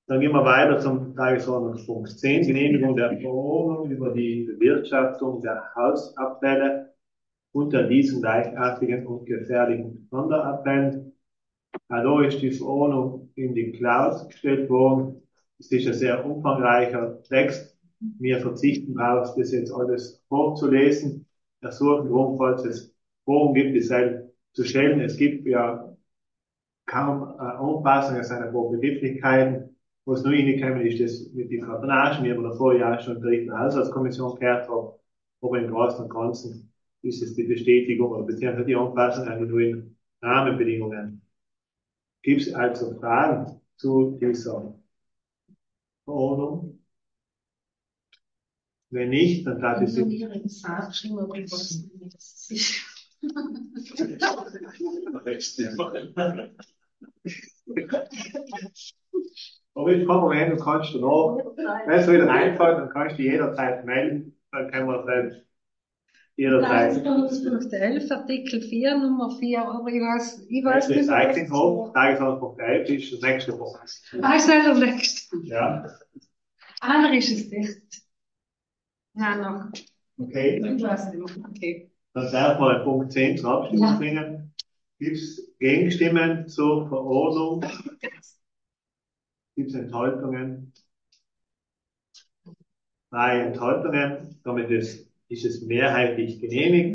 Dann gehen wir weiter zum Tagesordnungspunkt 10, Genehmigung der Verordnung über die Bewirtschaftung der Hausabfälle unter diesen gleichartigen und gefährlichen Sonderabfällen. Da ist die Verordnung in die Cloud gestellt worden. Es ist ein sehr umfangreicher Text. Wir verzichten darauf, das jetzt alles vorzulesen. Ersuchen darum, falls es Fragen gibt, dieselbe zu stellen. Es gibt ja kaum Anpassungen seiner Begrifflichkeiten. Was nur reingekommen ist, das mit den Kartonagen, wie wir davor ja schon in der dritten Haushaltskommission gehört haben. Aber im Großen und Ganzen ist es die Bestätigung oder beziehungsweise die Anpassung an die neuen Rahmenbedingungen. Gibt es also Fragen zu dieser Verordnung? Wenn nicht, dann darf ich Sie. Aber ich komme mal hin, du kannst du noch, wenn es wieder einfällt, dann kannst du jederzeit melden, dann können wir selbst jederzeit. Tagesordnungspunkt 11, Artikel 4, Nummer 4, aber ich weiß nicht. Recyclinghof, Tagesordnungspunkt 11 ist das nächste Punkt. Ist nicht der nächste? Ja. Einer ist es nicht. Nein, noch. Okay. Ich weiß nicht mehr. Okay. Dann darf man Punkt 10 zur Abstimmung bringen. Gibt es Gegenstimmen zur Verordnung? Gibt es Enthaltungen? 3 Enthaltungen. Damit ist es mehrheitlich genehmigt.